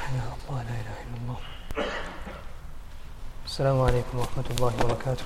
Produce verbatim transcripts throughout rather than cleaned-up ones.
يا الله لا إله إلا الله. السلام عليكم ورحمة الله وبركاته.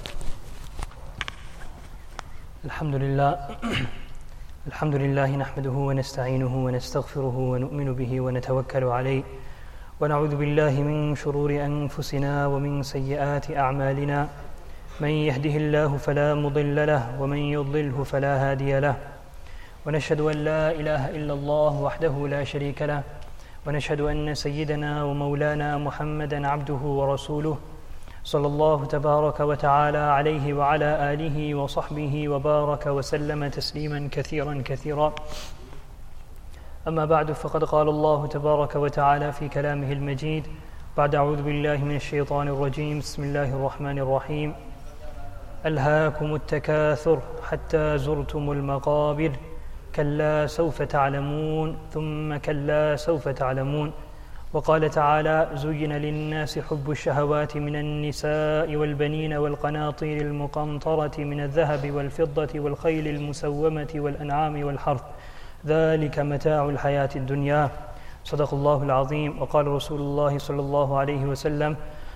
الحمد لله الحمد لله نحمده ونستعينه ونستغفره ونؤمن به ونتوكل عليه ونعوذ بالله من شرور أنفسنا ومن سيئات أعمالنا. من يهده الله فلا مضل له ومن يضلله فلا هادي له. ونشهد أن لا إله إلا الله وحده لا شريك له. ونشهد أن سيدنا ومولانا محمدا عبده ورسوله صلى الله تبارك وتعالى عليه وعلى آله وصحبه وبارك وسلم تسليما كثيرا كثيرا. أما بعد، فقد قال الله تبارك وتعالى في كلامه المجيد بعد أعوذ بالله من الشيطان الرجيم. بسم الله الرحمن الرحيم. ألهاكم التكاثر حتى زرتم المقابر كلا سوف تعلمون ثم كلا سوف تعلمون. وقال تعالى: زين للناس حب الشهوات من النساء والبنين والقناطير المقنطرة من الذهب والفضة والخيل المسومة والأنعام والحرث ذلك متاع الحياة الدنيا. صدق الله العظيم. وقال رسول الله صلى الله عليه وسلم: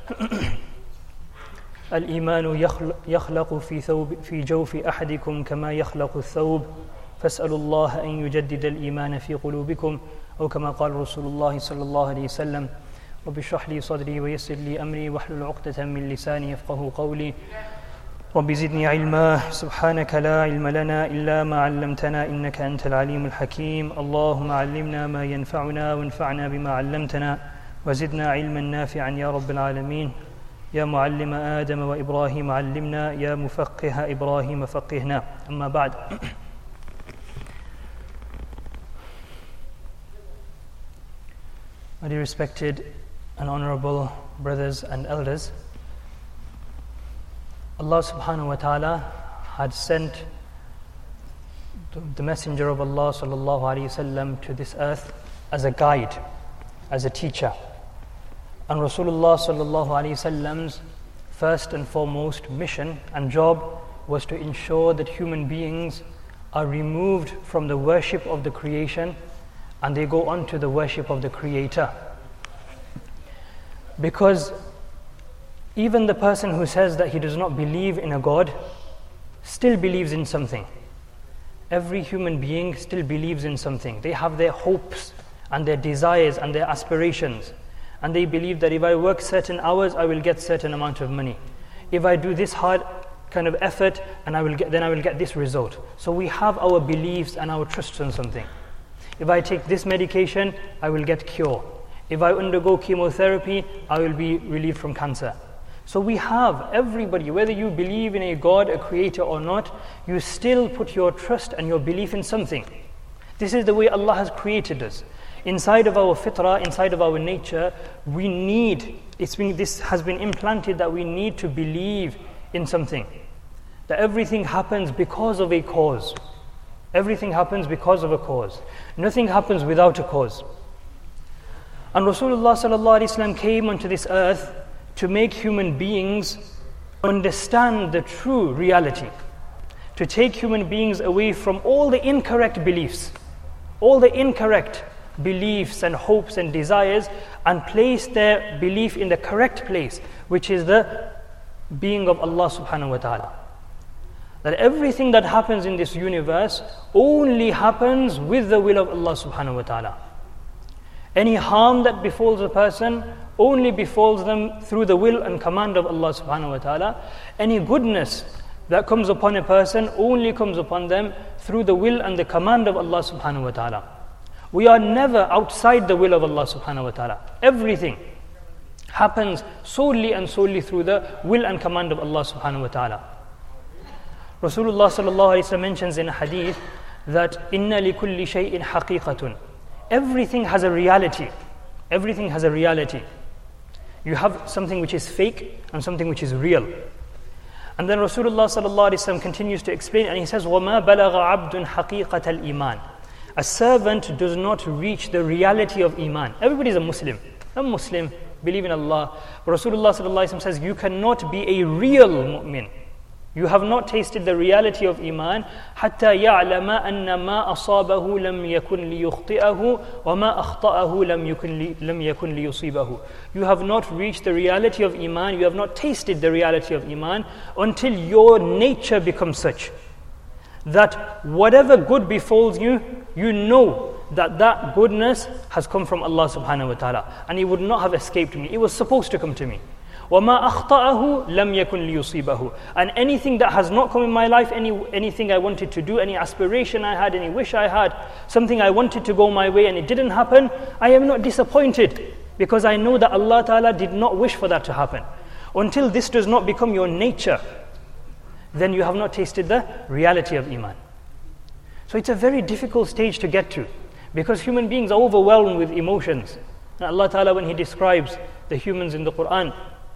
الإيمان يخلق في ثوب في جوف أحدكم كما يخلق الثوب فاسألوا الله أن يجدد الإيمان في قلوبكم، أو كما قال رسول الله صلى الله عليه وسلم. رب اشرح لي صدري ويسر لي أمري واحلل عقدة من لساني يفقهوا قولي. رب زدني علما. سبحانك لا علم لنا إلا ما علمتنا إنك أنت العليم الحكيم. اللهم علمنا ما ينفعنا وانفعنا بما علمتنا وزدنا علما نافعا يا رب العالمين. يا معلم آدم وإبراهيم علمنا، يا مفقه إبراهيم فقهنا. أما بعد. My dear respected and honorable brothers and elders, Allah subhanahu wa ta'ala had sent the messenger of Allah sallallahu alayhi wasallam to this earth as a guide, as a teacher. And Rasulullah sallallahu alayhi wasallam's first and foremost mission and job was to ensure that human beings are removed from the worship of the creation and they go on to the worship of the Creator. Because even the person who says that he does not believe in a God still believes in something. Every human being still believes in something. They have their hopes and their desires and their aspirations. And they believe that if I work certain hours, I will get certain amount of money. If I do this hard kind of effort, and I will get, then I will get this result. So we have our beliefs and our trusts on something. If I take this medication, I will get cure. If I undergo chemotherapy, I will be relieved from cancer. So we have, everybody, whether you believe in a God, a creator or not, you still put your trust and your belief in something. This is the way Allah has created us. Inside of our fitrah, inside of our nature, we need, it's been, this has been implanted that we need to believe in something. That everything happens because of a cause. Everything happens because of a cause. Nothing happens without a cause. And Rasulullah sallallahu alaihi wasallam came onto this earth to make human beings understand the true reality. To take human beings away from all the incorrect beliefs, all the incorrect beliefs and hopes and desires, and place their belief in the correct place, which is the being of Allah subhanahu wa ta'ala. That everything that happens in this universe only happens with the will of Allah subhanahu wa ta'ala. Any harm that befalls a person only befalls them through the will and command of Allah subhanahu wa ta'ala. Any goodness that comes upon a person only comes upon them through the will and the command of Allah subhanahu wa ta'ala. We are never outside the will of Allah subhanahu wa ta'ala. Everything happens solely and solely through the will and command of Allah subhanahu wa ta'ala. Rasulullah sallallahu alaihi wasallam mentions in a hadith that inna li kulli shay'in haqiqatun. Everything has a reality. Everything has a reality. You have something which is fake and something which is real. And then Rasulullah sallallahu alaihi wasallam continues to explain, and he says, وَمَا بَلَغَ عَبْدٌ حَقِيقَةَ الْإِيمَانِ. A servant does not reach the reality of Iman. Everybody is a Muslim. I'm Muslim, believe in Allah. But Rasulullah sallallahu alaihi wasallam says, you cannot be a real mu'min. You have not tasted the reality of Iman. حَتَّى يَعْلَمَ أَنَّ مَا أَصَابَهُ لَمْ يَكُنْ لِيُخْطِئَهُ وَمَا أَخْطَأَهُ لَمْ يَكُنْ لَمْ يَكُنْ لِيُصِيبَهُ. You have not reached the reality of Iman, you have not tasted the reality of Iman until your nature becomes such that whatever good befalls you, you know that that goodness has come from Allah subhanahu wa ta'ala, and it would not have escaped me. It was supposed to come to me. وَمَا أَخْطَأَهُ لَمْ يَكُنْ لِيُصِيبَهُ. And anything that has not come in my life, any anything I wanted to do, any aspiration I had, any wish I had, something I wanted to go my way and it didn't happen, I am not disappointed, because I know that Allah Ta'ala did not wish for that to happen. Until this does not become your nature, then you have not tasted the reality of Iman. So it's a very difficult stage to get to, because human beings are overwhelmed with emotions. And Allah Ta'ala, when He describes the humans in the Quran,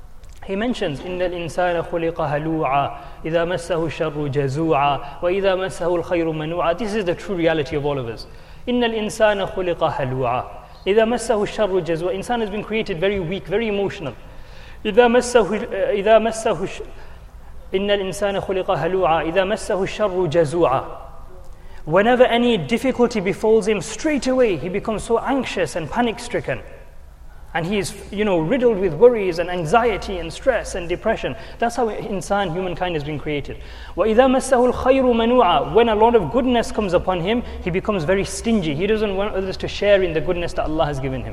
He mentions, إِنَّ الْإِنسَانَ خُلِقَ هَلُوعًا إِذَا مَسَّهُ الشَّرُّ جَزُوعًا وَإِذَا مَسَّهُ الْخَيْرُ مَنُوعًا. This is the true reality of all of us. إِنَّ الْإِنسَانَ خُلِقَ هَلُوعًا إِذَا مَسَّهُ الشَّرُّ جَزُوعًا. Insan has been created very weak, very emotional. إِذَا مَسَّهُ إِذَا مَسَّهُ إِنَّ الْإِنسَانَ خُلِقَ هَلُوعًا إِذَا مَسَّهُ الشَّرُّ جَزُوعًا. Whenever any difficulty befalls him, straight away he becomes so anxious and panic-stricken. And he is, you know, riddled with worries and anxiety and stress and depression. That's how insan, humankind, has been created. وَإِذَا مَسَّهُ الْخَيْرُ مَنُوعًا. When a lot of goodness comes upon him, he becomes very stingy. He doesn't want others to share in the goodness that Allah has given him.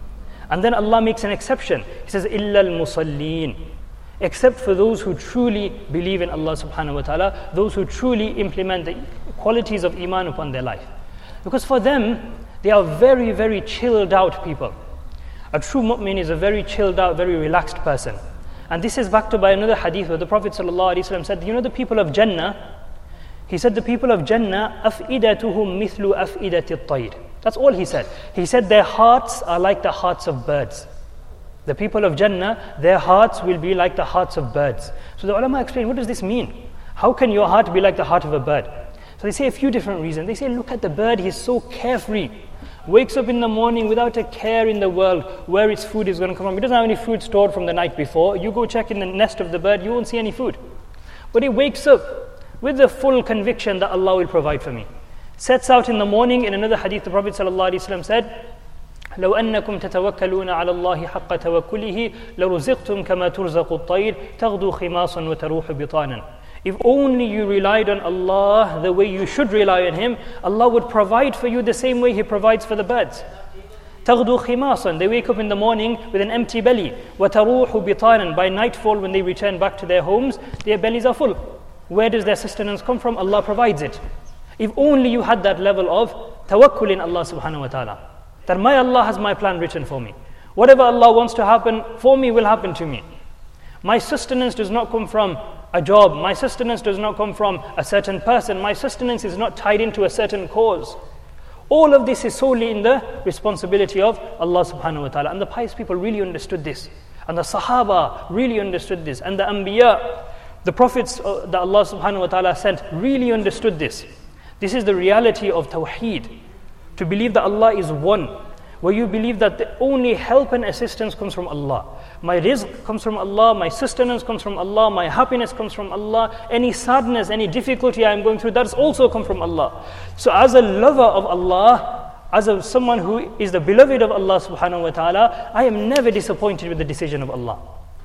And then Allah makes an exception. He says, إِلَّا الْمُصَلِّينَ. Except for those who truly believe in Allah subhanahu wa ta'ala, those who truly implement the qualities of Iman upon their life. Because for them, they are very, very chilled out people. A true mu'min is a very chilled out, very relaxed person. And this is backed up by another hadith where the Prophet ﷺ said, you know the people of Jannah, he said the people of Jannah, أَفْئِدَتُهُمْ مِثْلُ أَفْئِدَةِ الطَّيْرِ. That's all he said. He said their hearts are like the hearts of birds. The people of Jannah, their hearts will be like the hearts of birds. So the ulama explain, what does this mean? How can your heart be like the heart of a bird? So they say a few different reasons. They say, look at the bird, he's so carefree. Wakes up in the morning without a care in the world where its food is going to come from. It doesn't have any food stored from the night before. You go check in the nest of the bird, you won't see any food. But it wakes up with the full conviction that Allah will provide for me. Sets out in the morning. In another hadith, the Prophet ﷺ said, لو أنكم تتوكلون على الله حق توكله لرزقتم كما ترزق الطير تغدو خماصا وتروح بطانا. If only you relied on Allah the way you should rely on Him, Allah would provide for you the same way He provides for the birds. تغدو خماصا. They wake up in the morning with an empty belly. وتروح بطانا. By nightfall, when they return back to their homes, their bellies are full. Where does their sustenance come from? Allah provides it. If only you had that level of tawakkul in Allah subhanahu wa ta'ala. That my Allah has my plan written for me. Whatever Allah wants to happen for me will happen to me. My sustenance does not come from a job. My sustenance does not come from a certain person. My sustenance is not tied into a certain cause. All of this is solely in the responsibility of Allah subhanahu wa ta'ala. And the pious people really understood this. And the Sahaba really understood this. And the Anbiya, the prophets that Allah subhanahu wa ta'ala sent, really understood this. This is the reality of Tawheed. To believe that Allah is one, where you believe that the only help and assistance comes from Allah. My rizq comes from Allah, my sustenance comes from Allah, my happiness comes from Allah, any sadness, any difficulty I am going through, that's also come from Allah. So as a lover of Allah, as a, someone who is the beloved of Allah subhanahu wa ta'ala, I am never disappointed with the decision of Allah.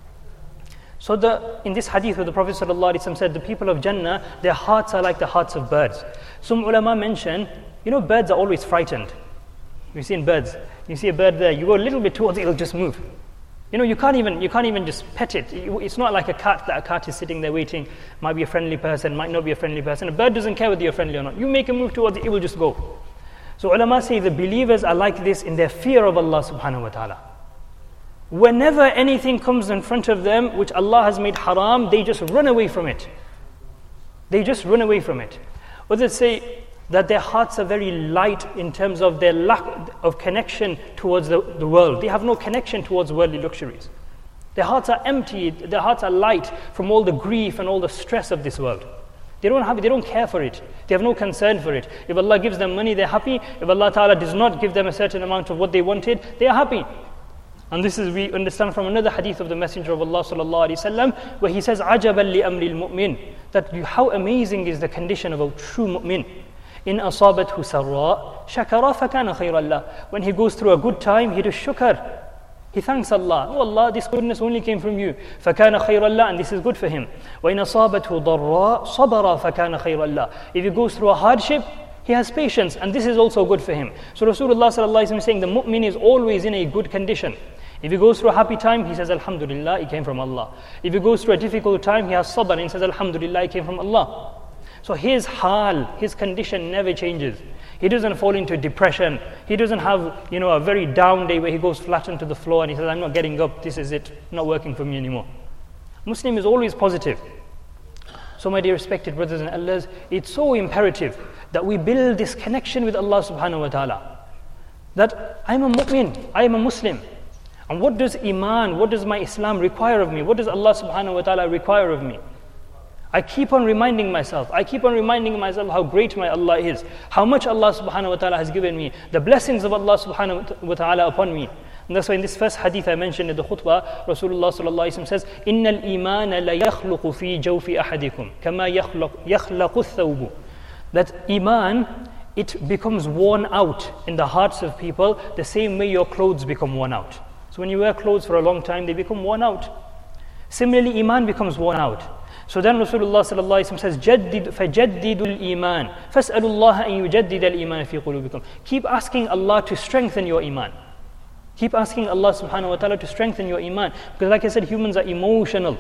So the, in this hadith where the Prophet ﷺ said, the people of Jannah, their hearts are like the hearts of birds. Some ulama mention, you know, birds are always frightened. You've seen birds. You see a bird there, you go a little bit towards it, it'll just move. You know, you can't even you can't even just pet it. It's not like a cat, that a cat is sitting there waiting, might be a friendly person, might not be a friendly person. A bird doesn't care whether you're friendly or not. You make a move towards it, it will just go. So ulama say the believers are like this in their fear of Allah subhanahu wa ta'ala. Whenever anything comes in front of them which Allah has made haram, they just run away from it. They just run away from it. Others say that their hearts are very light in terms of their lack of connection towards the, the world. They have no connection towards worldly luxuries. Their hearts are empty, their hearts are light from all the grief and all the stress of this world. They don't have, they don't care for it. They have no concern for it. If Allah gives them money, they're happy. If Allah Ta'ala does not give them a certain amount of what they wanted, they are happy. And this is, we understand from another hadith of the Messenger of Allah sallallahu alaihi wasallam, where he says, عَجَبًا لِأَمْرِ الْمُؤْمِنِ, that you, how amazing is the condition of a true mu'min. إِنْ أَصَابَتْهُ سَرَّاء شَكَرَ فَكَانَ خَيْرًا لَهُ. When he goes through a good time, he does shukr. He thanks Allah. Oh Allah, this goodness only came from you. فَكَانَ خَيْرًا لَهُ, and this is good for him. وَإِنْ أَصَابَتْهُ ضَرَّاء صَبَرَ فَكَانَ خَيْرًا لَهُ. If he goes through a hardship, he has patience, and this is also good for him. So Rasulullah sallallahu alaihi wasallam is saying the mu'min is always in a good condition. If he goes through a happy time, he says Alhamdulillah, it came from Allah. If he goes through a difficult time, he has sabr and he says Alhamdulillah, it came from Allah. So his hal, his condition never changes. He doesn't fall into depression. He doesn't have, you know, a very down day where he goes flat onto the floor and he says, I'm not getting up, this is it, not working for me anymore. Muslim is always positive. So my dear respected brothers and elders, it's so imperative that we build this connection with Allah subhanahu wa ta'ala. That I'm a mu'min, I am a Muslim. And what does Iman, what does my Islam require of me? What does Allah subhanahu wa ta'ala require of me? I keep on reminding myself, I keep on reminding myself how great my Allah is, how much Allah subhanahu wa ta'ala has given me, the blessings of Allah subhanahu wa ta'ala upon me. And that's why in this first hadith I mentioned in the khutbah, Rasulullah sallallahu alaihi wasallam says, إِنَّ الْإِيمَانَ لَيَخْلُقُ فِي جَوْفِ أَحَدِكُمْ كَمَا يَخْلَقُ الثَّوْبُ. That Iman, it becomes worn out in the hearts of people the same way your clothes become worn out. So when you wear clothes for a long time, they become worn out. Similarly, Iman becomes worn out. So then Rasulullah sallallahu alaihi wasallam says, جَدِّدُ فَجَدِّدُ الْإِيمَانِ فَاسْأَلُوا اللَّهَ أَن يُجَدِّدَ الْإِيمَانَ فِي قُلُوبِكُمْ. Keep asking Allah to strengthen your Iman. Keep asking Allah subhanahu wa ta'ala to strengthen your Iman. Because like I said, humans are emotional.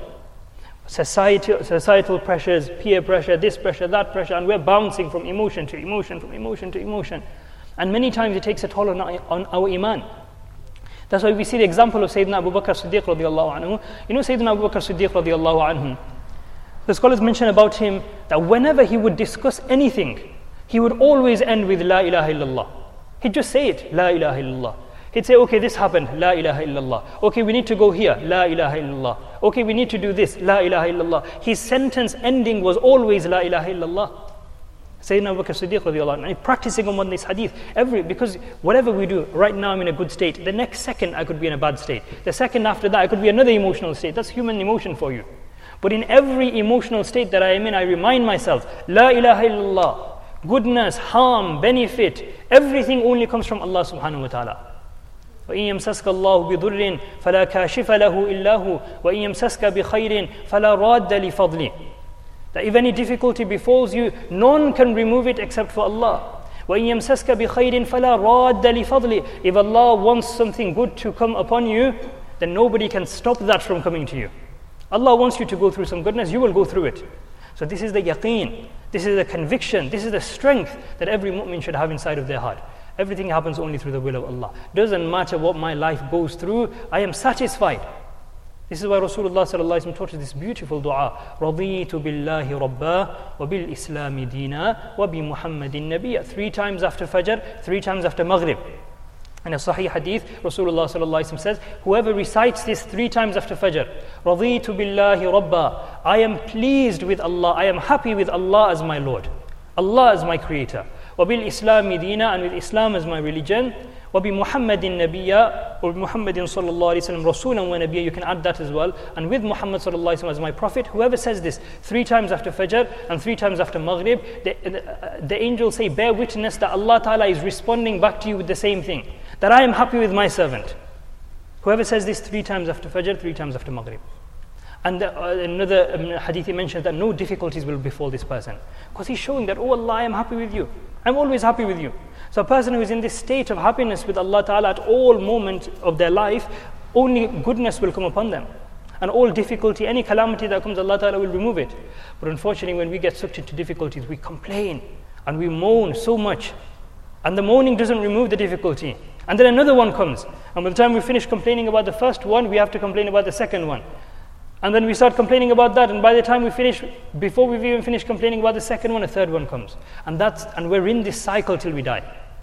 Societal, societal pressures, peer pressure, this pressure, that pressure, and we're bouncing from emotion to emotion, from emotion to emotion. And many times it takes a toll on our, on our Iman. That's why we see the example of Sayyidina Abu Bakr Siddiq radiallahu anhu. You know Sayyidina Abu Bakr Siddiq radiallahu anhu, the scholars mention about him that whenever he would discuss anything, he would always end with La ilaha illallah. He'd just say it, La ilaha illallah. He'd say, okay, this happened, La ilaha illallah. Okay, we need to go here, La ilaha illallah. Okay, we need to do this, La ilaha illallah. His sentence ending was always La ilaha illallah. Sayyidina Abu Bakr Siddiq radiallahu anhu, practicing on this hadith, every, because whatever we do, right now I'm in a good state, the next second I could be in a bad state. The second after that I could be another emotional state. That's human emotion for you. But in every emotional state that I am in, I remind myself, La ilaha illallah, goodness, harm, benefit, everything only comes from Allah subhanahu wa ta'ala. وَإِن يَمْسَسْكَ اللَّهُ بِضُرٍّ فَلَا كَاشِفَ لَهُ إِلَّا هُ وَإِن يَمْسَسْكَ بِخَيْرٍ فَلَا رَادَّ لِفَضْلِهِ. That if any difficulty befalls you, none can remove it except for Allah. وَإِن يَمْسَسْكَ بِخَيْرٍ فَلَا رَادَّ لِفَضْلِهِ. If Allah wants something good to come upon you, then nobody can stop that from coming to you. Allah wants you to go through some goodness, you will go through it. So this is the yaqeen, this is the conviction, this is the strength that every mu'min should have inside of their heart. Everything happens only through the will of Allah. Doesn't matter what my life goes through, I am satisfied. This is why Rasulullah sallallahu alaihi wasallam taught us this beautiful dua. رَضِيتُ بِاللَّهِ رَبَّا وَبِالْإِسْلَامِ دِينًا وَبِمُحَمَّدٍ نَبِيًّا. Three times after Fajr, three times after Maghrib. In a Sahih Hadith, Rasulullah sallallahu alaihi wasallam says, whoever recites this three times after Fajr, رَضِيتُ بِاللَّهِ رَبَّا, I am pleased with Allah, I am happy with Allah as my Lord. Allah as my Creator. وَبِالْإِسْلَامِ دِينًا, and with Islam as my religion. وَبِمُحَمَّدٍ نَبِيًّا, or Muhammadin sallallahu alaihi wasallam rasulan wa nabiyya, you can add that as well. And with Muhammad sallallahu alaihi wasallam as my prophet, whoever says this three times after Fajr and three times after Maghrib, the, the, the angels say, bear witness that Allah Ta'ala is responding back to you with the same thing. That I am happy with my servant. Whoever says this three times after Fajr, three times after Maghrib. And the, uh, another um, hadith he mentions that no difficulties will befall this person. Because he's showing that, oh Allah, I am happy with you. I'm always happy with you. So a person who is in this state of happiness with Allah Ta'ala at all moments of their life, only goodness will come upon them. And all difficulty, any calamity that comes, Allah Ta'ala will remove it. But unfortunately, when we get sucked into difficulties, we complain and we moan so much. And the moaning doesn't remove the difficulty. And then another one comes. And by the time we finish complaining about the first one, we have to complain about the second one. And then we start complaining about that, and by the time we finish, before we've even finished complaining about the second one, a third one comes. And that's and we're in this cycle till we die.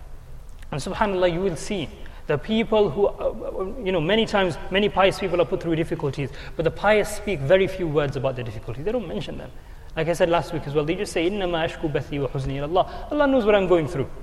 And subhanAllah, you will see the people who, uh, you know, many times, many pious people are put through difficulties, but the pious speak very few words about the difficulties. They don't mention them. Like I said last week as well, they just say, إِنَّمَا أَشْكُو بَثِّي وَحُزْنِي إِلَى اللَّهِ. Allah knows what I'm going through.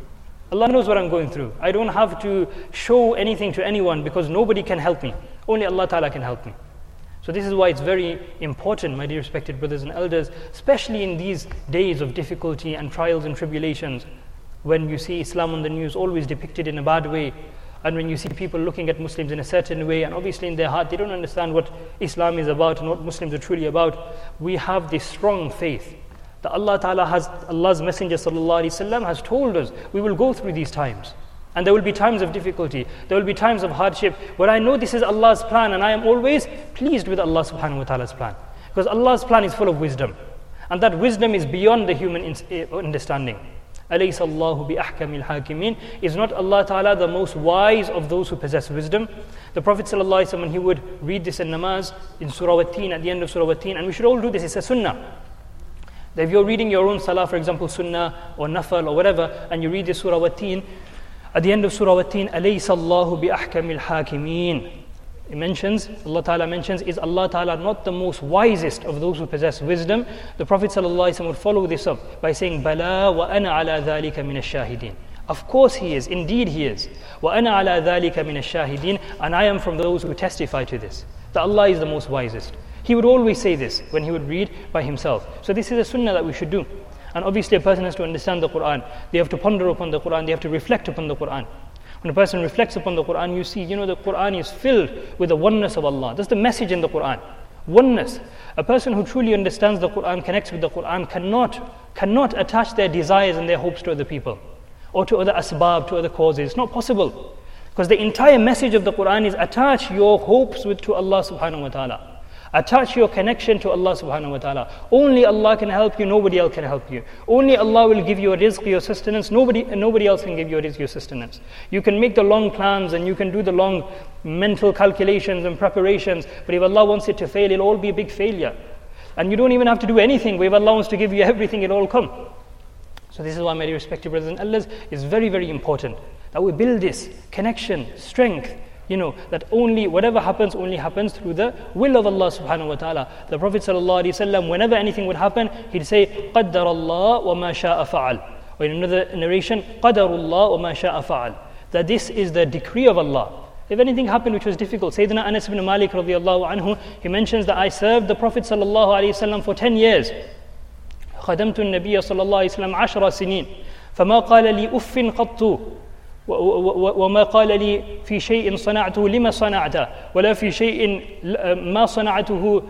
Allah knows what I'm going through. I don't have to show anything to anyone because nobody can help me. Only Allah Ta'ala can help me. So this is why it's very important, my dear respected brothers and elders, especially in these days of difficulty and trials and tribulations, when you see Islam on the news always depicted in a bad way, and when you see people looking at Muslims in a certain way, and obviously in their heart they don't understand what Islam is about and what Muslims are truly about, we have this strong faith that Allah Ta'ala has, Allah's Messenger Sallallahu Alaihi Wasallam has told us we will go through these times. And there will be times of difficulty, there will be times of hardship, where I know this is Allah's plan and I am always pleased with Allah Subhanahu Wa Ta'ala's plan. Because Allah's plan is full of wisdom. And that wisdom is beyond the human understanding. أَلَيْسَ اللَّهُ بِأَحْكَمِ الْحَاكِمِينَ. Is not Allah Ta'ala the most wise of those who possess wisdom? The Prophet Sallallahu Alaihi Wasallam, when he would read this in namaz, in Surah Wat-Teen, at the end of Surah Wat-Teen, and we should all do this, it's a sunnah. That if you're reading your own salah, for example, sunnah or nafal or whatever, and you read this Surah Wat-Teen, at the end of Surah Wat-Teen, أَلَيْسَ اللَّهُ بِأَحْكَمِ الْحَاكِمِينَ. It mentions, Allah Ta'ala mentions, is Allah Ta'ala not the most wisest of those who possess wisdom? The Prophet ﷺ would follow this up by saying, بَلَا وَأَنَا عَلَى ذَلِكَ مِنَ الشَّاهِدِينَ. Of course He is, indeed He is. وَأَنَا عَلَى ذَلِكَ مِنَ الشَّاهِدِينَ. And I am from those who testify to this, that Allah is the most wisest. He would always say this when he would read by himself. So this is a sunnah that we should do. And obviously a person has to understand the Quran. They have to ponder upon the Quran. They have to reflect upon the Quran. When a person reflects upon the Quran, you see, you know, the Quran is filled with the oneness of Allah. That's the message in the Quran. Oneness. A person who truly understands the Quran, connects with the Quran, cannot, cannot attach their desires and their hopes to other people or to other asbab, to other causes. It's not possible. Because the entire message of the Quran is attach your hopes with, to Allah subhanahu wa ta'ala. Attach your connection to Allah subhanahu wa ta'ala. Only Allah can help you, nobody else can help you. Only Allah will give you a rizq, your sustenance. Nobody, nobody else can give you a rizq, your sustenance. You can make the long plans and you can do the long mental calculations and preparations, but if Allah wants it to fail, it'll all be a big failure. And you don't even have to do anything, but if Allah wants to give you everything, it'll all come. So this is why, my dear respected brothers and elders, it's very, very important that we build this connection, strength, you know, that only whatever happens only happens through the will of Allah subhanahu wa ta'ala. The Prophet sallallahu alaihi wasallam, whenever anything would happen, he'd say, قَدَّرَ اللَّهُ وَمَا شَاءَ فَعَلْ. Or in another narration, قَدَرُ اللَّهُ وَمَا شَاءَ فَعَلْ. That this is the decree of Allah. If anything happened which was difficult, Sayyidina Anas ibn Malik radiallahu anhu, he mentions that I served the Prophet sallallahu alaihi wasallam for ten years. خدمت النبي صلى الله عليه وسلم عشر سنين فما قال لي أف قط وما قال لي في شيء صنعته لما صنعته ولا في شيء ما صنعته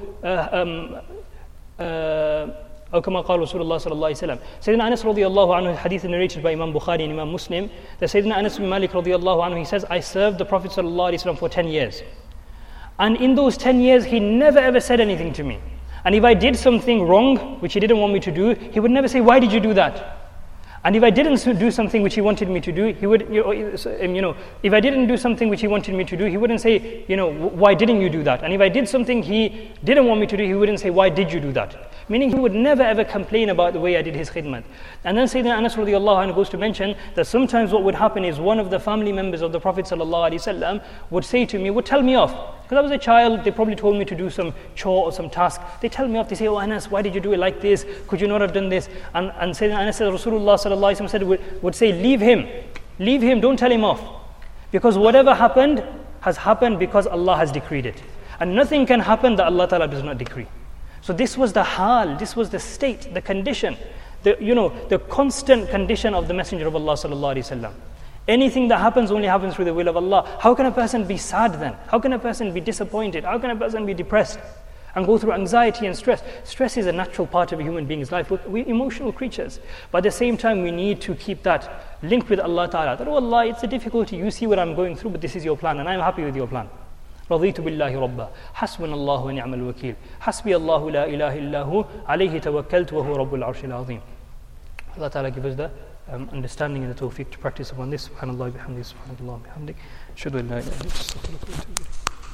أو كما قال رسول الله صلى الله عليه وسلم. Sayyidina Anas radiallahu anhu, hadith narrated by Imam Bukhari and Imam Muslim, that Sayyidina Anas bin Malik radiallahu anhu, he says, I served the Prophet sallallahu alaihi wasallam for ten years. And in those ten years, he never ever said anything to me. And if I did something wrong, which he didn't want me to do, he would never say, why did you do that? And if I didn't do something which he wanted me to do, he would, you know, if I didn't do something which he wanted me to do, he wouldn't say, you know, why didn't you do that? And if I did something he didn't want me to do, he wouldn't say, why did you do that? Meaning he would never ever complain about the way I did his khidmat. And then Sayyidina Anas radiallahu anhu goes to mention that sometimes what would happen is one of the family members of the Prophet sallallahu alaihi wasallam would say to me, would tell me off. Because I was a child, they probably told me to do some chore or some task. They tell me off, they say, oh Anas, why did you do it like this? Could you not have done this? And, and Sayyidina Anas said, Rasulullah sallallahu alaihi wasallam said, would, would say, leave him. Leave him, don't tell him off. Because whatever happened has happened because Allah has decreed it. And nothing can happen that Allah Ta'ala does not decree. So this was the hal, this was the state, the condition, the, you know, the constant condition of the Messenger of Allah sallallahu alaihi wasallam. Anything that happens only happens through the will of Allah. How can a person be sad then? How can a person be disappointed? How can a person be depressed and go through anxiety and stress? Stress is a natural part of a human being's life. We're emotional creatures. But at the same time, we need to keep that linked with Allah Ta'ala. That, oh Allah, it's a difficulty. You see what I'm going through, but this is your plan, and I'm happy with your plan. رضيت بالله ربا حسبنا الله ونعم الوكيل حسبي الله لا إله إلا هو عليه توكلت وهو رب العرش العظيم. Allah Ta'ala give us the um, understanding and the tawfiq to practice upon this. Subhanallah bihamdik, subhanallah bihamdik. Ashhadu an la ilaha illa anta astaghfiruka wa atubu ilayk.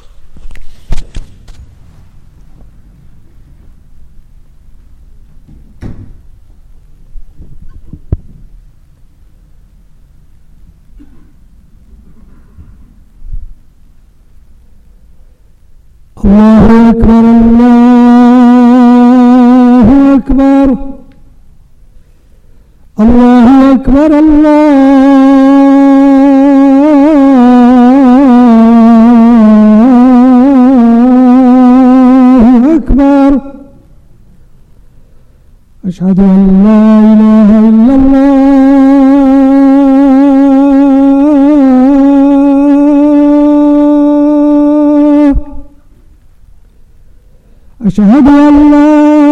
الله أكبر الله أكبر الله أكبر الله أشهد أن لا إله إلا الله أشهد أن لا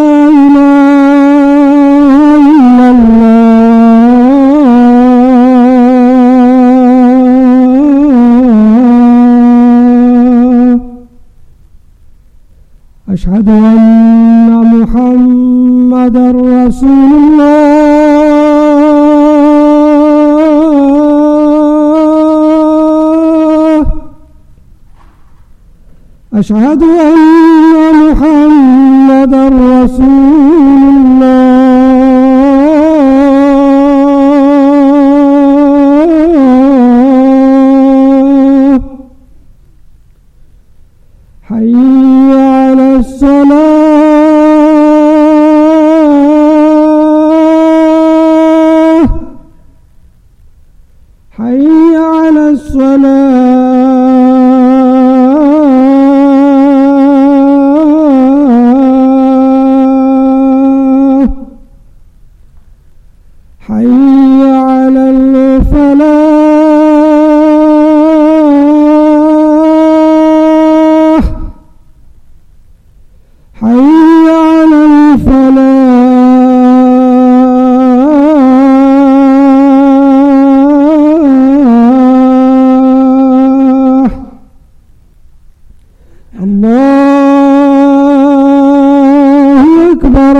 إله إلا الله أشهد أن محمدًا رسول الله أشهد أن محمدًا رسول الله حي على الصلاة حي على الصلاة حي على الفلاح حي على الفلاح الله أكبر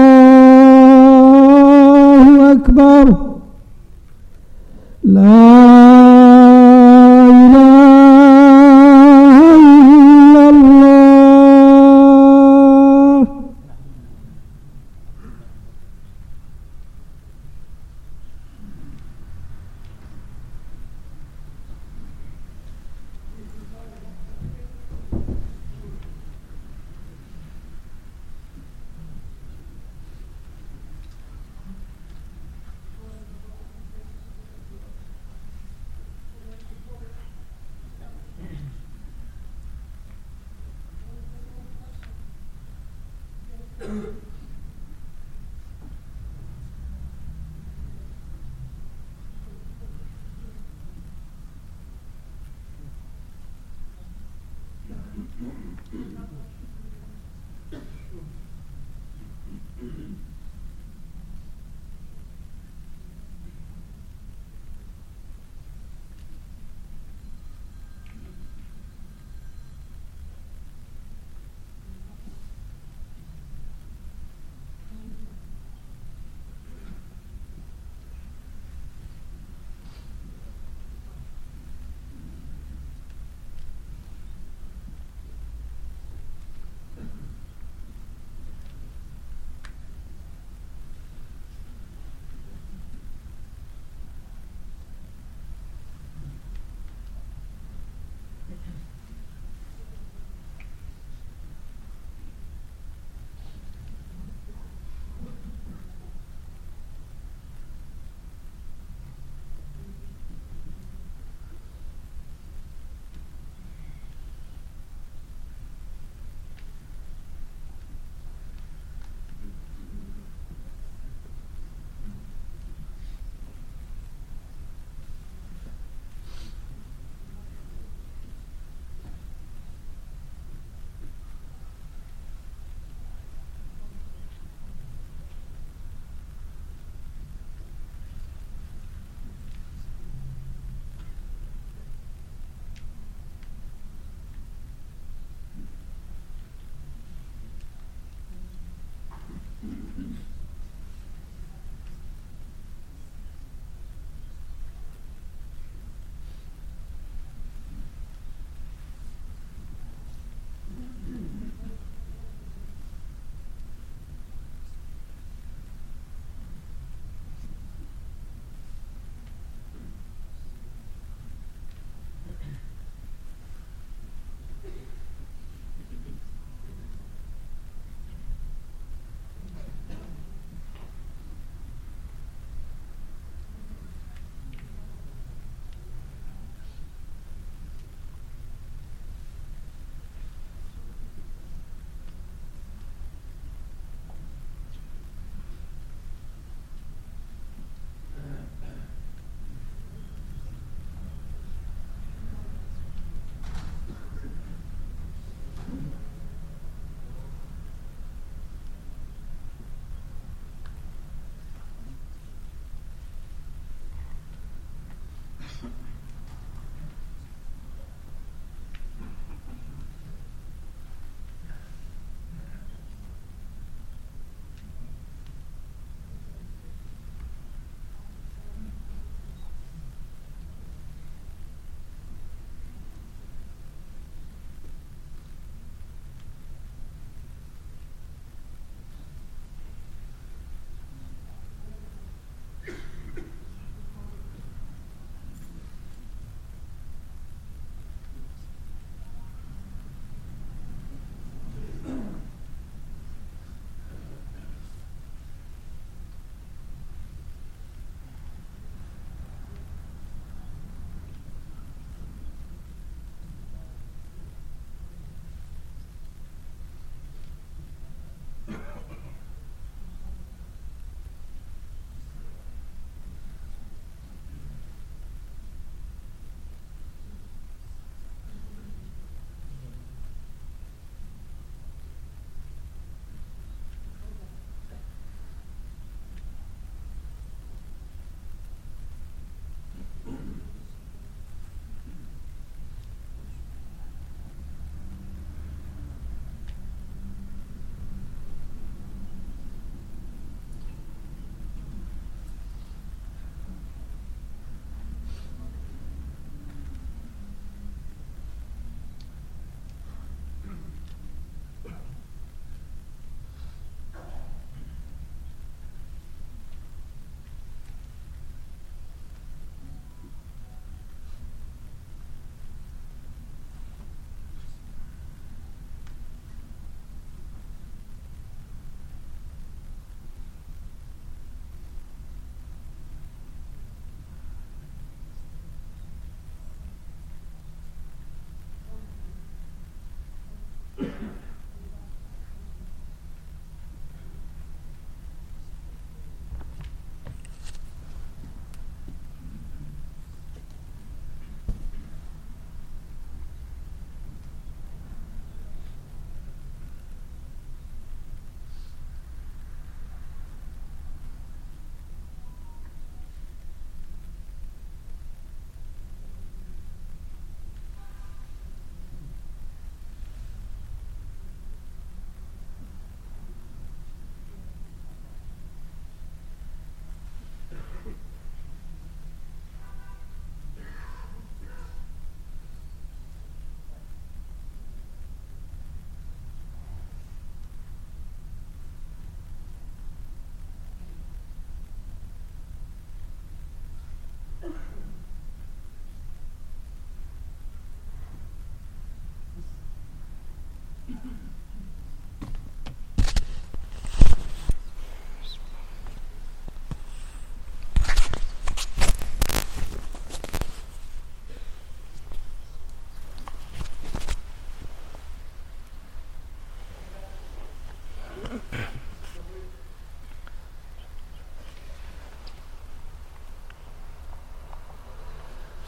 الله أكبر لا إله إلا الله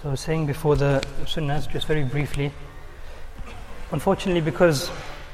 So I was saying before the sunnahs, just very briefly, unfortunately, because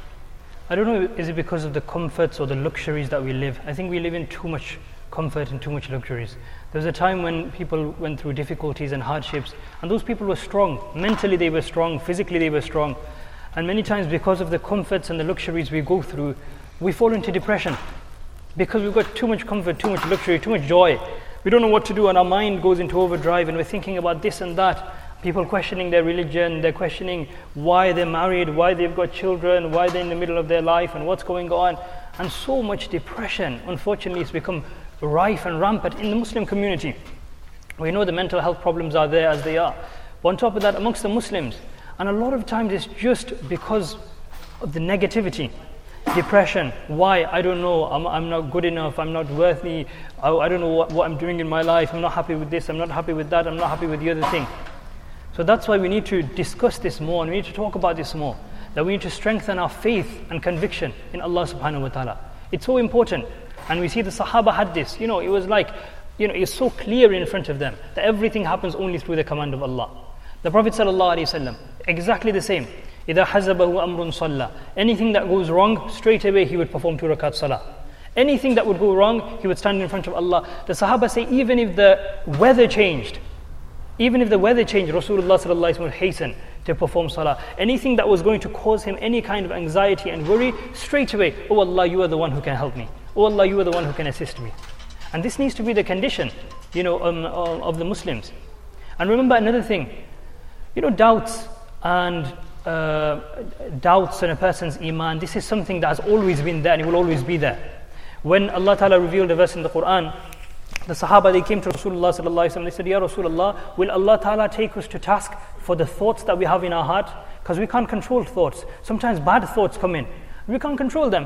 I don't know, is it because of the comforts or the luxuries that we live? I think we live in too much comfort and too much luxuries. There was a time when people went through difficulties and hardships, and those people were strong. Mentally they were strong, physically they were strong. And many times because of the comforts and the luxuries we go through, we fall into depression. Because we've got too much comfort, too much luxury, too much joy. We don't know what to do, and our mind goes into overdrive, and we're thinking about this and that. People questioning their religion, they're questioning why they're married, why they've got children, why they're in the middle of their life, and what's going on. And so much depression, unfortunately, has become rife and rampant in the Muslim community. We know the mental health problems are there as they are. But on top of that, amongst the Muslims, and a lot of times it's just because of the negativity. Depression, why? I don't know, I'm, I'm not good enough, I'm not worthy, I, I don't know what, what I'm doing in my life, I'm not happy with this, I'm not happy with that, I'm not happy with the other thing. So that's why we need to discuss this more, and we need to talk about this more, that we need to strengthen our faith and conviction in Allah subhanahu wa ta'ala. It's so important, and we see the Sahaba had this, you know, it was like, you know, it's so clear in front of them that everything happens only through the command of Allah. The Prophet sallallahu alaihi wasallam, exactly the same. إِذَا حَزَبَهُ أَمْرٌ صَلَّى. Anything that goes wrong, straight away he would perform two rakat salah. Anything that would go wrong, he would stand in front of Allah. The Sahaba say, even if the weather changed, even if the weather changed, Rasulullah sallallahu alaihi wasallam would hasten to perform salah. Anything that was going to cause him any kind of anxiety and worry, straight away, oh Allah, you are the one who can help me. Oh Allah, you are the one who can assist me. And this needs to be the condition, you know, um, of the Muslims. And remember another thing, you know, doubts and uh, doubts in a person's iman, this is something that has always been there and it will always be there. When Allah Ta'ala revealed a verse in the Quran, the Sahaba, they came to Rasulullah sallallahu alaihi wasallam, they said, Ya Rasulullah, will Allah Ta'ala take us to task for the thoughts that we have in our heart? Because we can't control thoughts. Sometimes bad thoughts come in. We can't control them.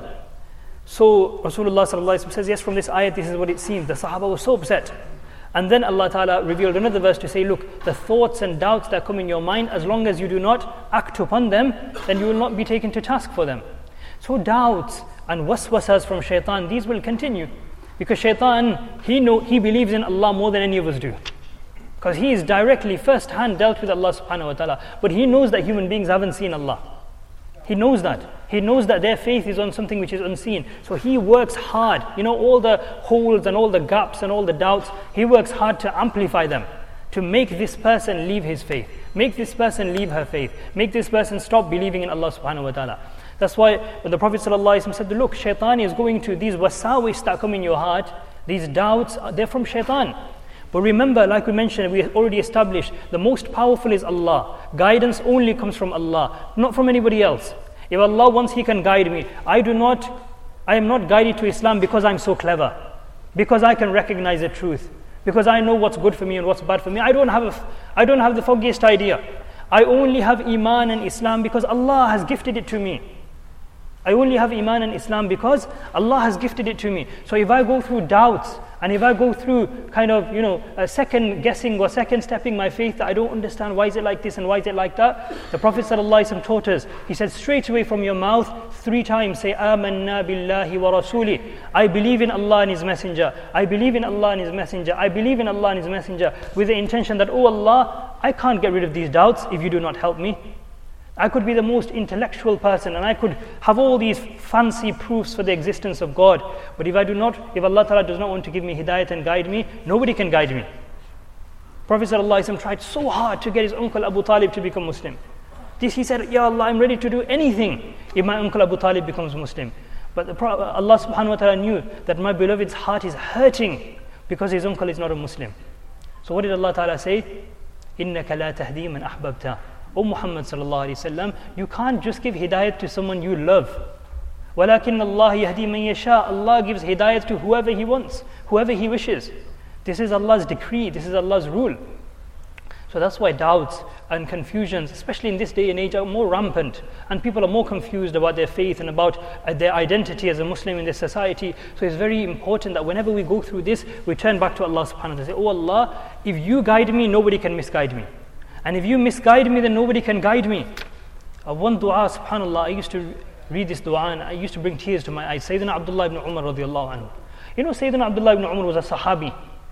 So Rasulullah sallallahu alaihi wasallam says, yes, from this ayat, this is what it seems. The Sahaba were so upset. And then Allah Ta'ala revealed another verse to say, look, the thoughts and doubts that come in your mind, as long as you do not act upon them, then you will not be taken to task for them. So doubts and waswasas from shaitan, these will continue. Because shaitan, he know he believes in Allah more than any of us do. Because he is directly, first hand dealt with Allah subhanahu wa ta'ala. But he knows that human beings haven't seen Allah. He knows that. He knows that their faith is on something which is unseen. So he works hard. You know, all the holes and all the gaps and all the doubts, he works hard to amplify them. To make this person leave his faith. Make this person leave her faith. Make this person stop believing in Allah subhanahu wa ta'ala. That's why when the Prophet ﷺ said, look, shaitan is going to, these wasawis that come in your heart, these doubts, they're from shaitan. But remember, like we mentioned, we already established, the most powerful is Allah. Guidance only comes from Allah, not from anybody else. If Allah wants, He can guide me. I do not, I am not guided to Islam because I'm so clever, because I can recognize the truth, because I know what's good for me and what's bad for me. I don't have a, I don't have the foggiest idea. I only have Iman and Islam because Allah has gifted it to me. I only have Iman and Islam because Allah has gifted it to me. So if I go through doubts, and if I go through kind of, you know, a second guessing or second stepping my faith that I don't understand, why is it like this and why is it like that? The Prophet ﷺ taught us, he said, straight away from your mouth, three times say, Amanna billahi wa rasuli. I believe in Allah and His Messenger. I believe in Allah and His Messenger. I believe in Allah and His Messenger. With the intention that, oh Allah, I can't get rid of these doubts if you do not help me. I could be the most intellectual person and I could have all these fancy proofs for the existence of God. But if I do not, if Allah Ta'ala does not want to give me hidayat and guide me, nobody can guide me. Prophet ﷺ tried so hard to get his uncle Abu Talib to become Muslim. This he said, Ya Allah, I'm ready to do anything if my uncle Abu Talib becomes Muslim. But the, Allah subhanahu wa ta'ala knew that my beloved's heart is hurting because his uncle is not a Muslim. So what did Allah Ta'ala say? إِنَّكَ لَا تَهْدِي مَنْ أَحْبَبْتَ. O Muhammad sallallahu alaihi wasallam, you can't just give hidayat to someone you love. وَلَكِنَّ اللَّهِ يَهْدِي مَنْ يَشَاءُ. Allah gives hidayat to whoever He wants, whoever He wishes. This is Allah's decree, this is Allah's rule. So that's why doubts and confusions, especially in this day and age, are more rampant. And people are more confused about their faith and about uh, their identity as a Muslim in this society. So it's very important that whenever we go through this, we turn back to Allah subhanahu wa ta'ala and say, oh Allah, if you guide me, nobody can misguide me. And if you misguide me, then nobody can guide me. Uh, one dua, subhanAllah, I used to read this dua and I used to bring tears to my eyes. Sayyidina Abdullah ibn Umar radiallahu anhu. You know, Sayyidina Abdullah ibn Umar was a Sahabi.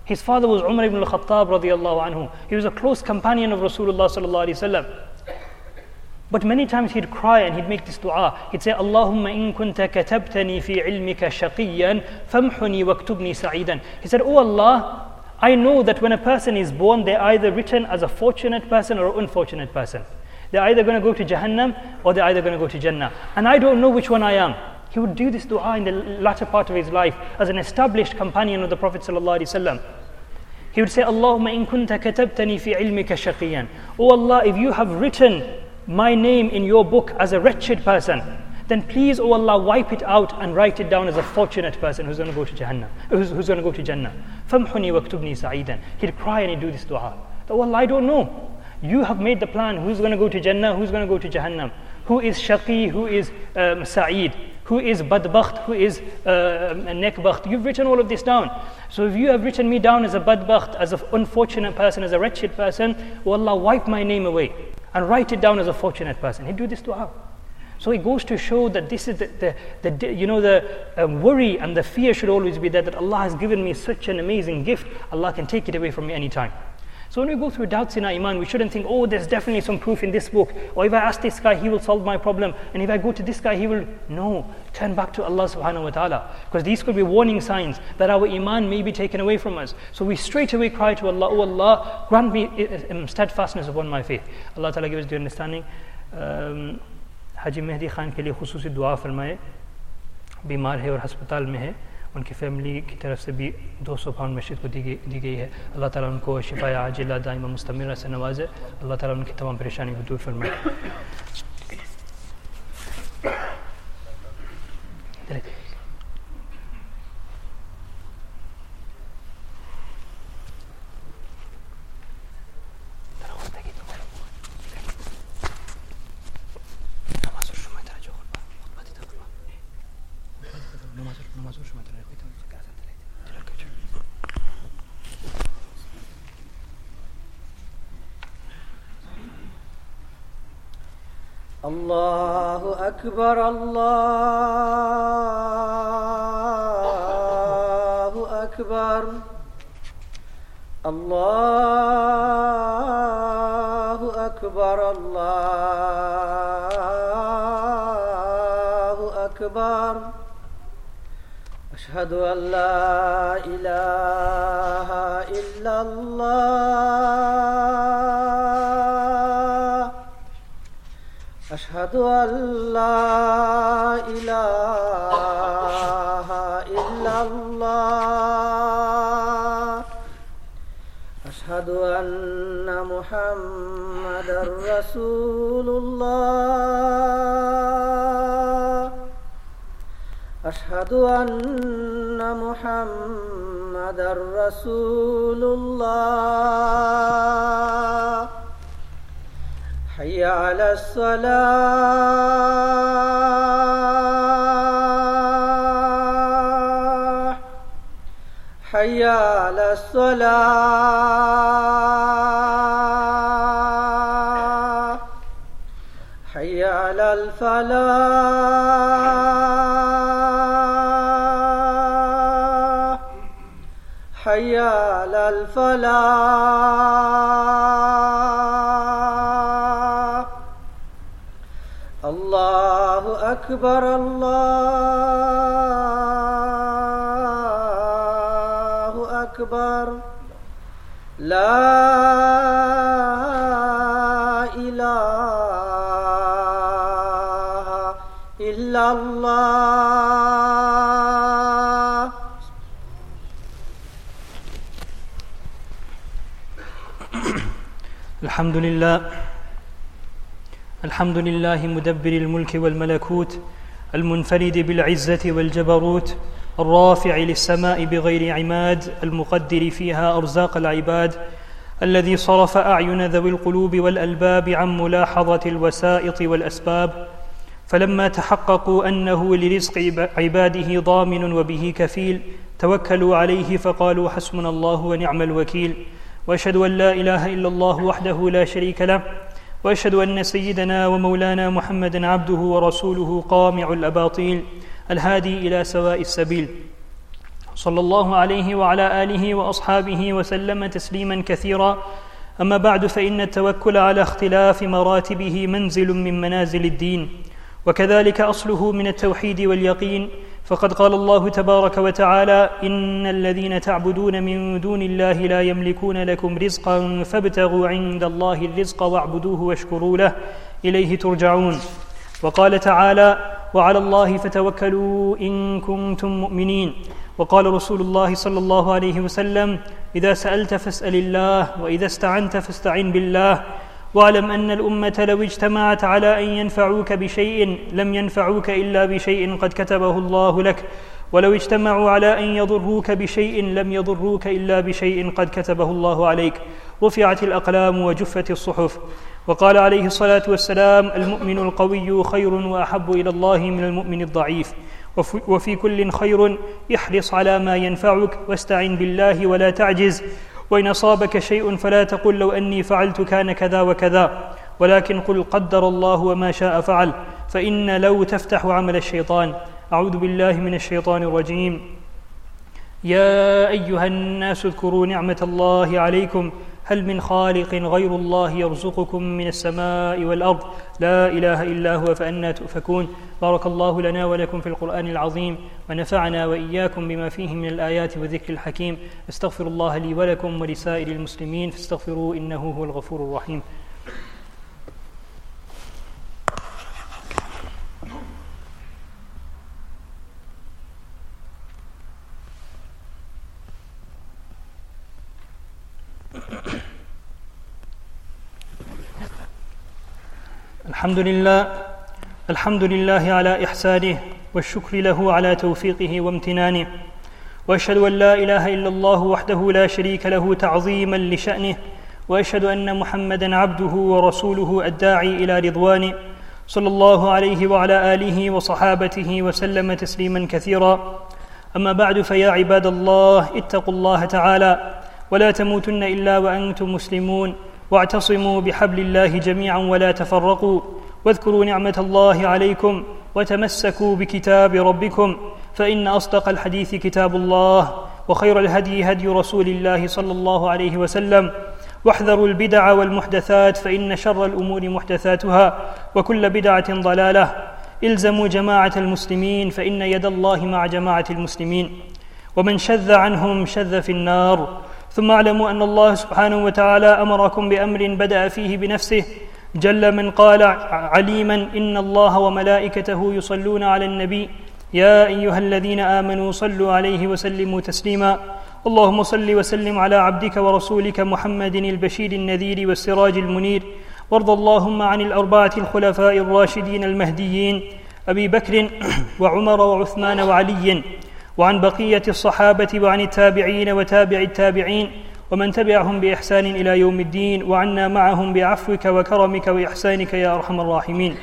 His father was Umar ibn al-Khattab radiyallahu anhu. He was a close companion of Rasulullah sallallahu alayhi wa sallam. But many times he'd cry and he'd make this dua. He'd say, Allahumma in kunta katabtani fi ilmika shaqiyan, famhuni waktubni sa'idan. He said, Oh Allah, I know that when a person is born, they're either written as a fortunate person or an unfortunate person. They're either going to go to Jahannam or they're either going to go to Jannah. And I don't know which one I am. He would do this dua in the latter part of his life as an established companion of the Prophet sallallahu alaihi wasallam. He would say, Allahumma in kunta katabtani fi ilmika shaqiyan. Oh Allah, if you have written my name in your book as a wretched person, then please, oh Allah, wipe it out and write it down as a fortunate person who's going to go to Jahannam, who's, who's going to go to Jannah. Famhuni waktubni sa'idan. He'd cry and he'd do this dua. Oh Allah, I don't know. You have made the plan. Who's going to go to Jannah? Who's going to go to Jahannam? Who is shaqi? Who is um, sa'id? Who is badbakht? Who is uh, nekbakht? You've written all of this down. So if you have written me down as a badbakht, as an unfortunate person, as a wretched person, oh Allah, wipe my name away and write it down as a fortunate person. He'd do this dua. So it goes to show that this is the, the, the you know, the um, worry and the fear should always be there that Allah has given me such an amazing gift, Allah can take it away from me anytime. So when we go through doubts in our iman, we shouldn't think, oh, there's definitely some proof in this book, or if I ask this guy, he will solve my problem, and if I go to this guy, he will. No, turn back to Allah subhanahu wa ta'ala, because these could be warning signs that our iman may be taken away from us. So we straight away cry to Allah, oh Allah, grant me um, steadfastness upon my faith. Allah ta'ala give us the understanding. Um, हाजी मेहदी खान के लिए खुसूसी दुआ फरमाए, बीमार है और हस्पताल में है, उनकी फैमिली की तरफ से भी दो सौ पाउंड मस्जिद को दी गई दी गई है. अल्लाह ताला उनको शिफाए आजिला दाइमा मुस्तमिरा से नवाजे. अल्लाह ताला उनकी तमाम परेशानी को दूर फरमाए. الله أكبر الله أكبر الله أكبر الله أكبر أشهد أن لا إله إلا الله أشهد أن لا إله إلا الله أشهد أن محمدا رسول الله أشهد أن محمدا رسول الله حي على الصلاة حي على الصلاة حي على الفلاح حي على الفلاح الله أكبر الله أكبر لا إله إلا الله. الحمد لله الحمد لله مدبر الملك والملكوت المنفرد بالعزة والجبروت الرافع للسماء بغير عماد المقدر فيها أرزاق العباد الذي صرف أعين ذوي القلوب والألباب عن ملاحظة الوسائط والأسباب فلما تحققوا أنه لرزق عباده ضامن وبه كفيل توكلوا عليه فقالوا حسبنا الله ونعم الوكيل. وأشهد أن لا إله إلا الله وحده لا شريك له وأشهد أن سيدنا ومولانا محمدًا عبده ورسوله قامع الأباطيل الهادي إلى سواء السبيل صلى الله عليه وعلى آله وأصحابه وسلم تسليما كثيرا. أما بعد، فإن التوكل على اختلاف مراتبه منزل من منازل الدين، وكذلك أصله من التوحيد واليقين. فقد قال الله تبارك وتعالى: إن الذين تعبدون من دون الله لا يملكون لكم رزقا فابتغوا عند الله الرزق واعبدوه واشكروا له إليه ترجعون. وقال تعالى: وعلى الله فتوكلوا إن كنتم مؤمنين. وقال رسول الله صلى الله عليه وسلم: إذا سألت فاسأل الله، وإذا استعنت فاستعن بالله، واعلم أن الأمة لو اجتمعت على أن ينفعوك بشيء لم ينفعوك إلا بشيء قد كتبه الله لك، ولو اجتمعوا على أن يضروك بشيء لم يضروك إلا بشيء قد كتبه الله عليك. رفعت الأقلام وجفت الصحف. وقال عليه الصلاة والسلام: المؤمن القوي خير وأحب إلى الله من المؤمن الضعيف، وفي كل خير، احرص على ما ينفعك واستعن بالله ولا تعجز، وإن أصابك شيء فلا تقل لو أني فعلت كان كذا وكذا، ولكن قل قدر الله وما شاء فعل، فإن لو تفتح عمل الشيطان. أعوذ بالله من الشيطان الرجيم. يا أيها الناس اذكروا نعمة الله عليكم، هل من خالق غير الله يرزقكم من السماء والأرض، لا إله إلا هو فأنى تؤفكون. بارك الله لنا ولكم في القرآن العظيم، ونفعنا وإياكم بما فيه من الآيات والذكر الحكيم. استغفر الله لي ولكم ولسائر المسلمين فاستغفروه إنه هو الغفور الرحيم. الحمد لله الحمد لله على إحسانه، والشكر له على توفيقه وامتنانه، وأشهد أن لا إله إلا الله وحده لا شريك له تعظيما لشأنه، وأشهد أن محمدا عبده ورسوله الداعي إلى رضوانه، صلى الله عليه وعلى آله وصحابته وسلم تسليما كثيرا. أما بعد، فيا عباد الله، اتقوا الله تعالى ولا تموتن إلا وأنتم مسلمون، واعتصموا بحبل الله جميعا ولا تفرقوا، واذكروا نعمة الله عليكم، وتمسكوا بكتاب ربكم، فإن أصدق الحديث كتاب الله، وخير الهدي هدي رسول الله صلى الله عليه وسلم، واحذروا البدع والمحدثات، فإن شر الأمور محدثاتها، وكل بدعة ضلالة. إلزموا جماعة المسلمين، فإن يد الله مع جماعة المسلمين، ومن شذ عنهم شذ في النار. ثم اعلموا أن الله سبحانه وتعالى أمركم بأمر بدأ فيه بنفسه، جل من قال عليما: إن الله وملائكته يصلون على النبي يا أيها الذين آمنوا صلوا عليه وسلموا تسليما. اللهم صل وسلم على عبدك ورسولك محمد البشير النذير والسراج المنير. وارض اللهم عن الأربعة الخلفاء الراشدين المهديين، أبي بكر وعمر وعثمان وعلي، وعن بقية الصحابة، وعن التابعين وتابع التابعين، ومن تبعهم بإحسان إلى يوم الدين، وعنا معهم بعفوك وكرمك وإحسانك يا أرحم الراحمين.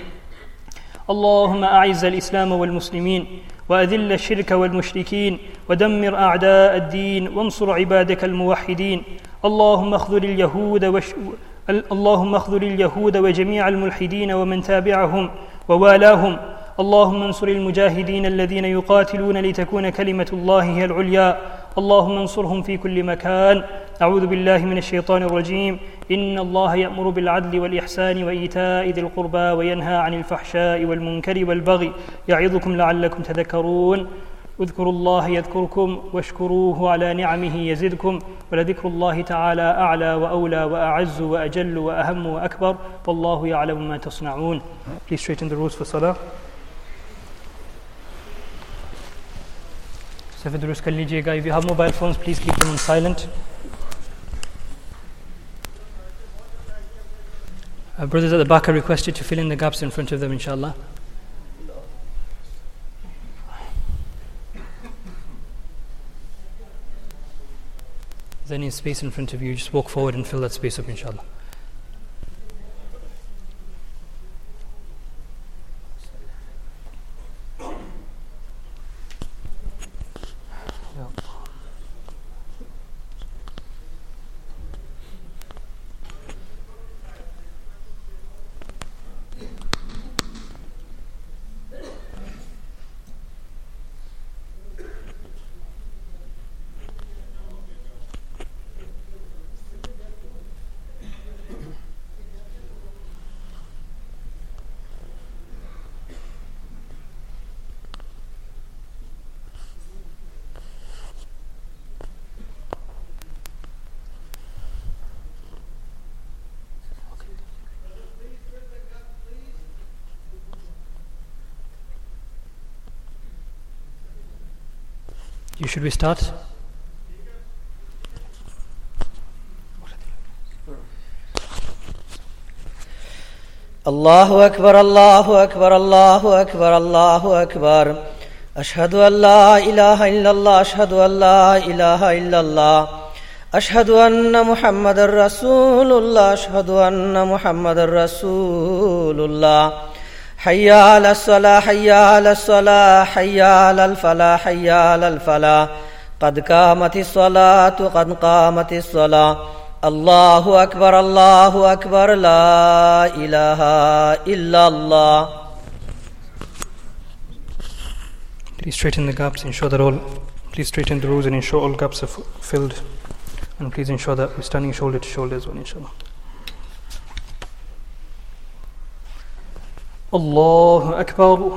اللهم أعز الإسلام والمسلمين، وأذل الشرك والمشركين، ودمر أعداء الدين، وانصر عبادك الموحدين. اللهم اخذل اليهود وش... اللهم اخذل اليهود وجميع الملحدين ومن تابعهم ووالاهم. اللهم انصر المجاهدين الذين يقاتلون لتكون كلمة الله هي العليا. اللهم انصرهم في كل مكان. أعوذ بالله من الشيطان الرجيم. إن الله يأمر بالعدل والإحسان وإيتاء ذي القربى وينهى عن الفحشاء والمنكر والبغي يعظكم لعلكم تذكرون. اذكروا الله يذكركم واشكروه على نعمه يزدكم، ولذكر الله تعالى أعلى وأولى وأعز وأجل وأهم وأكبر، والله يعلم ما تصنعون. Please straighten the rules for salah. सफ़े दुरुस्त कर लीजिएगा. If you have mobile phones, please keep them on silent. Our brothers at the back are requested to fill in the gaps in front of them, inshallah. If there's any space in front of you, just walk forward and fill that space up, inshallah. You should we start? الله أكبر الله أكبر الله أكبر الله أكبر أشهد أن لا إله إلا الله أشهد أن لا إله إلا الله أشهد أن محمد رسول الله أشهد أن محمد رسول الله حي على الصلاة حي على الصلاة حي على الفلاح حي على الفلاح قد قامت الصلاة قد قامت الصلاة الله أكبر الله أكبر لا إله إلا الله. Please straighten the gaps, ensure that all, please straighten the rows and ensure all gaps are f- filled. And please ensure that we're standing shoulder to shoulder as well, inshallah. Allahu Akbar.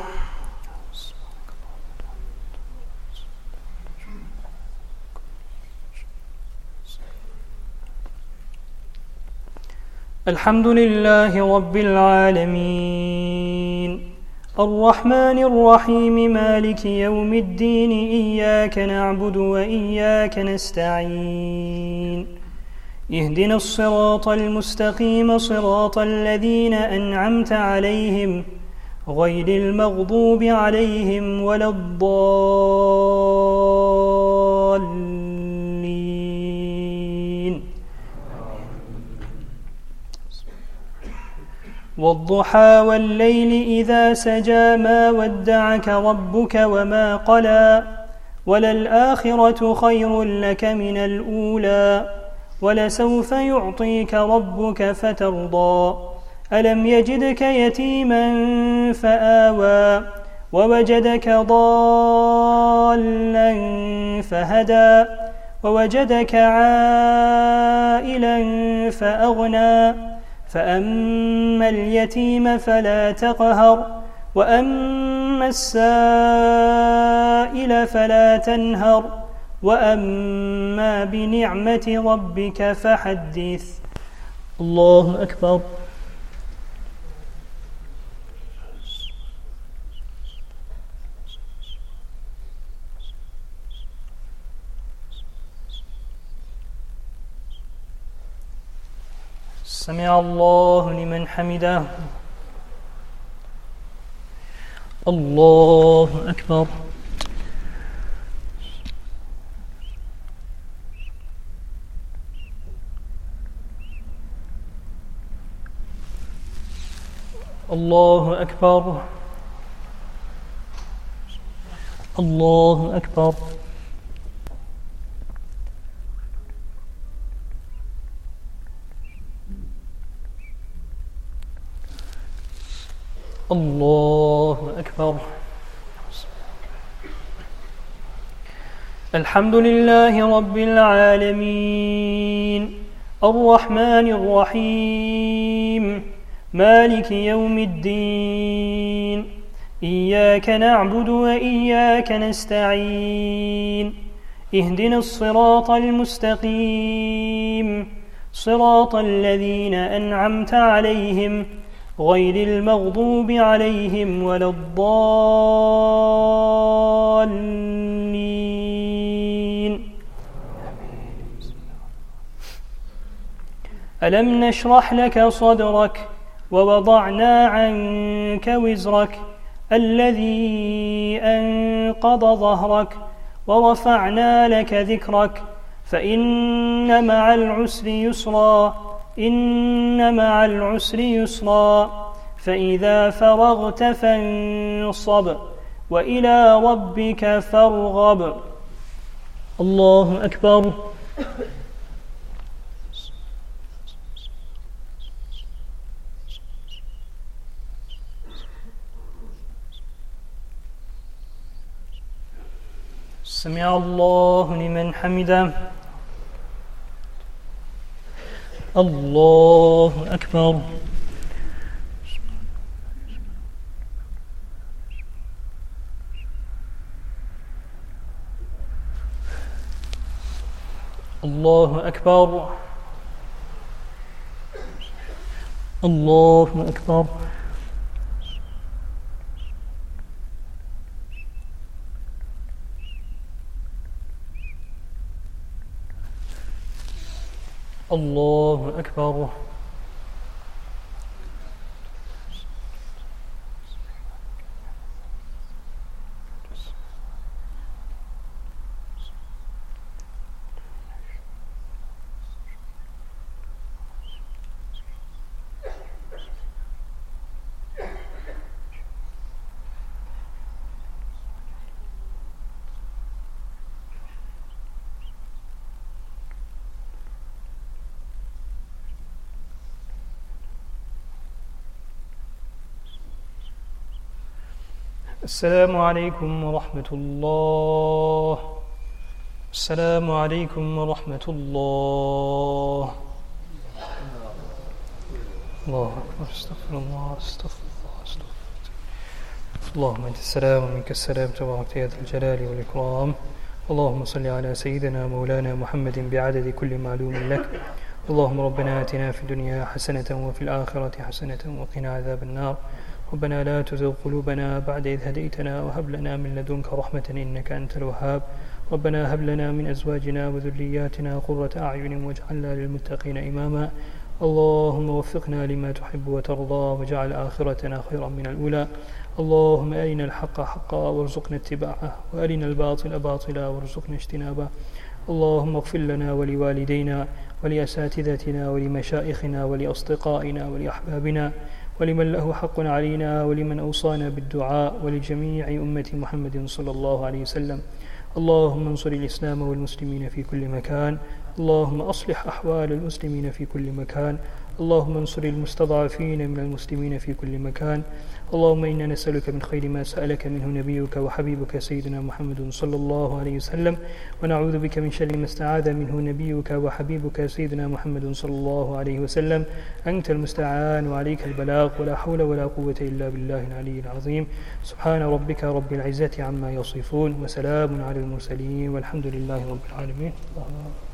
الحمد لله رب العالمين الرحمن الرحيم مالك يوم الدين إياك نعبد وإياك نستعين اهدنا الصراط المستقيم صراط الذين أنعمت عليهم غير المغضوب عليهم ولا الضالين والضحى والليل إذا سجى ما ودعك ربك وما قلى وللآخرة خير لك من الأولى ولسوف يعطيك ربك فترضى ألم يجدك يتيما فآوى ووجدك ضالا فهدى ووجدك عائلا فأغنى فأما اليتيم فلا تقهر وأما السائل فلا تنهر وأما بنعمة ربك فحدث. الله أكبر. سمع الله لمن حمده. الله أكبر. الله أكبر. الله أكبر. الله أكبر. الحمد لله رب العالمين الرحمن الرحيم مالك يوم الدين إياك نعبد وإياك نستعين اهدنا الصراط المستقيم صراط الذين أنعمت عليهم غير المغضوب عليهم ولا الضالين. ألم نشرح لك صدرك ووضعنا عنك وزرك الذي أنقض ظهرك ورفعنا لك ذكرك فإن مع العسر يسرا إن مع العسر يسرا فإذا فرغت فانصب وإلى ربك فارغب. الله أكبر. سمع الله لمن حمده. الله أكبر. الله أكبر. الله أكبر. الله أكبر. السلام عليكم ورحمة الله. السلام عليكم ورحمة الله. الله أكبر. استغفر الله استغفر الله استغفر الله. اللهم أنت السلام ومنك السلام تبارك يا ذا الجلال والإكرام. اللهم صل على سيدنا مولانا محمد بعدد كل معلوم لك. اللهم ربنا آتنا في الدنيا حسنة وفي الآخرة حسنة وقنا عذاب النار. ربنا لا تزغ قلوبنا بعد إذ هديتنا وهب لنا من لدنك رحمة إنك أنت الوهاب. ربنا هب لنا من أزواجنا وذرياتنا قرة أعين واجعلنا للمتقين إماما. اللهم وفقنا لما تحب وترضى واجعل آخرتنا خيرا من الأولى. اللهم أرنا الحق حقا وارزقنا اتباعه وأرنا الباطل باطلا وارزقنا اجتنابه. اللهم اغفر لنا ولوالدينا ولأساتذتنا ولمشائخنا ولأصدقائنا ولأحبابنا ولمن له حق علينا ولمن أوصانا بالدعاء ولجميع أمة محمد صلى الله عليه وسلم. اللهم انصر الإسلام والمسلمين في كل مكان. اللهم أصلح أحوال المسلمين في كل مكان. اللهم انصر المستضعفين من المسلمين في كل مكان. اللهم إنا نسألك من خير ما سألك منه نبيك وحبيبك سيدنا محمد صلى الله عليه وسلم، ونعوذ بك من شر ما استعاذ منه نبيك وحبيبك سيدنا محمد صلى الله عليه وسلم. أنت المستعان وعليك البلاغ ولا حول ولا قوة إلا بالله العلي العظيم. سبحان ربك رب العزة عما يصفون وسلام على المرسلين والحمد لله رب العالمين.